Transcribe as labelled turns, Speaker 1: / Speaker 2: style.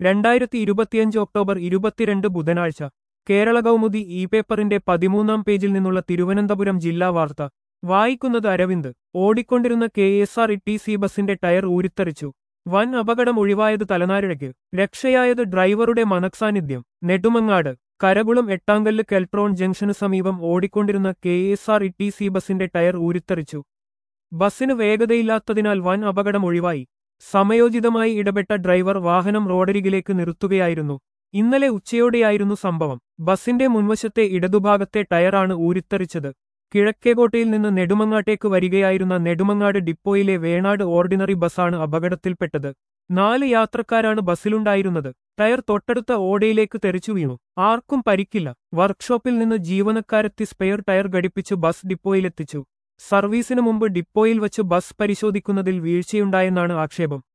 Speaker 1: 2025 October 22 ബുധനാഴ്ച കേരള കൗമുദി ഈ പേപ്പറിന്റെ 13-ാം പേജിൽ നിന്നുള്ള തിരുവനന്തപുരം ജില്ലാ വാർത്ത വായിക്കുന്നത് അരവിന്ദ്. ഓടിക്കൊണ്ടിരുന്ന KSRTC ബസിന്റെ ടയർ ഊരിത്തെറിച്ചു. വൻ അപകടം ഒഴിവായത് തലനാരിഴയ്ക്ക്. രക്ഷയായത് ഡ്രൈവറുടെ മനഃസാന്നിധ്യം. നെടുമങ്ങാട് കരകുളം എട്ടാങ്കല്ല് കെൽട്രോൺ ജംഗ്ഷനു സമീപം ഓടിക്കൊണ്ടിരുന്ന KSRTC ബസിന്റെ ടയർ ഊരിത്തെറിച്ചു. ബസിന് വേഗതയില്ലാത്തതിനാൽ വൻ അപകടം ഒഴിവായി. സമയോചിതമായി ഇടപെട്ട ഡ്രൈവർ വാഹനം റോഡരികിലേക്ക് നിർത്തുകയായിരുന്നു. ഇന്നലെ ഉച്ചയോടെയായിരുന്നു സംഭവം. ബസിന്റെ മുൻവശത്തെ ഇടതുഭാഗത്തെ ടയറാണ് ഊരിത്തെറിച്ചത്. കിഴക്കേകോട്ടയിൽ നിന്ന് നെടുമങ്ങാട്ടേക്ക് വരികയായിരുന്ന നെടുമങ്ങാട് ഡിപ്പോയിലെ വേണാട് ഓർഡിനറി ബസാണ് അപകടത്തിൽപ്പെട്ടത്. 4 യാത്രക്കാരാണ് ബസിലുണ്ടായിരുന്നത്. ടയർ തൊട്ടടുത്ത ഓടയിലേക്ക് തെറിച്ചു വീണു. ആർക്കും പരിക്കില്ല. വർക്ക്ഷോപ്പിൽ നിന്ന് ജീവനക്കാരെത്തി സ്പെയർ ടയർ ഘടിപ്പിച്ച് ബസ് ഡിപ്പോയിലെത്തിച്ചു. സർവീസിനു മുമ്പ് ഡിപ്പോയിൽ വച്ച് ബസ് പരിശോധിക്കുന്നതിൽ വീഴ്ചയുണ്ടായെന്നാണ് ആക്ഷേപം.